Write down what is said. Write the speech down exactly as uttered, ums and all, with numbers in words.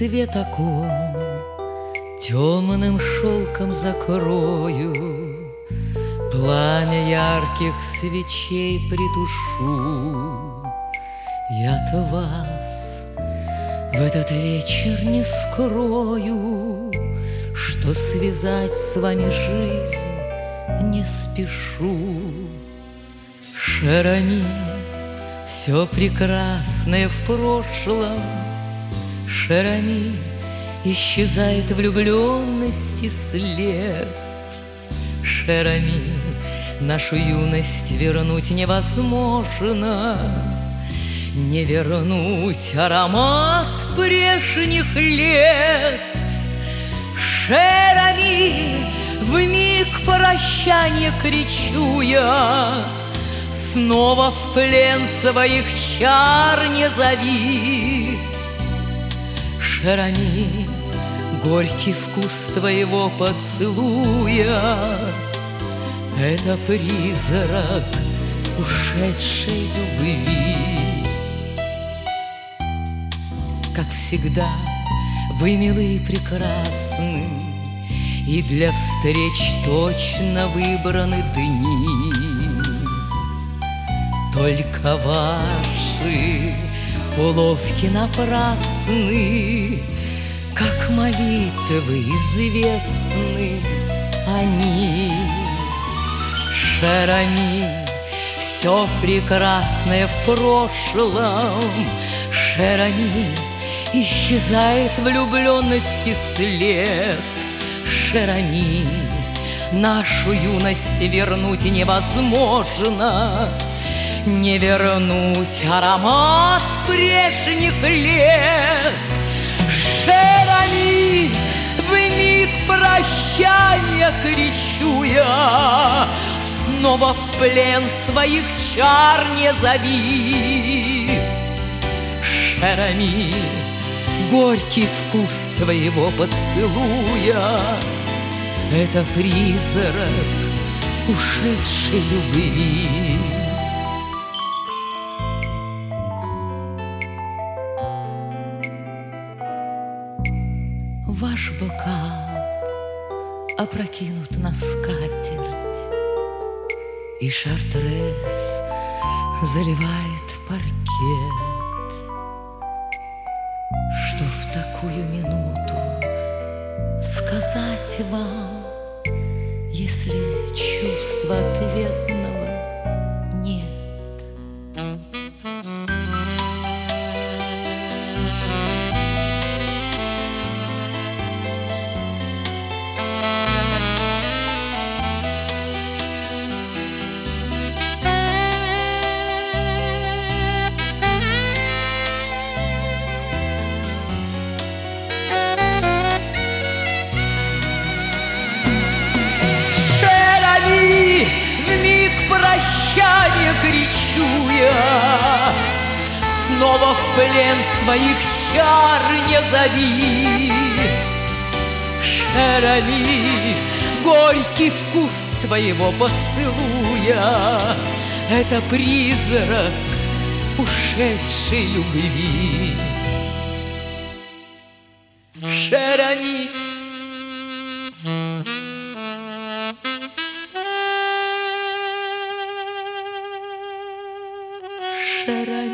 свет окон темным шелком закрою, пламя ярких свечей притушу. Я-то вас в этот вечер не скрою, что связать с вами жизнь не спешу. Шер-Ами, все прекрасное в прошлом, Шер-Ами, исчезает влюбленности след. Шер-Ами, нашу юность вернуть невозможно, не вернуть аромат прежних лет. Шер-Ами, вмиг прощанья кричу я, снова в плен своих чар не зови. Шер-Ами, горький вкус твоего поцелуя — это призрак ушедшей любви. Как всегда, вы милы и прекрасны, и для встреч точно выбраны дни. Только ваши уловки напрасны, как молитвы известны они. Шер-Ами, все прекрасное в прошлом, Шер-Ами, исчезает влюбленности след. Шер-Ами, нашу юность вернуть невозможно, не вернуть аромат прежних лет. Шер-Ами, вмиг прощанья кричу я, снова в плен своих чар не зови. Шер-Ами, горький вкус твоего поцелуя — это призрак ушедшей любви. Ваш бокал опрокинут на скатерть, и шартрез заливает паркет. Что в такую минуту сказать вам, если чувства ответного нет? Прощанье кричу я, снова в плен своих чар не зови. Шер-Ами, горький вкус твоего поцелуя — это призрак ушедшей любви. Шер-Ами, Шер-Ами.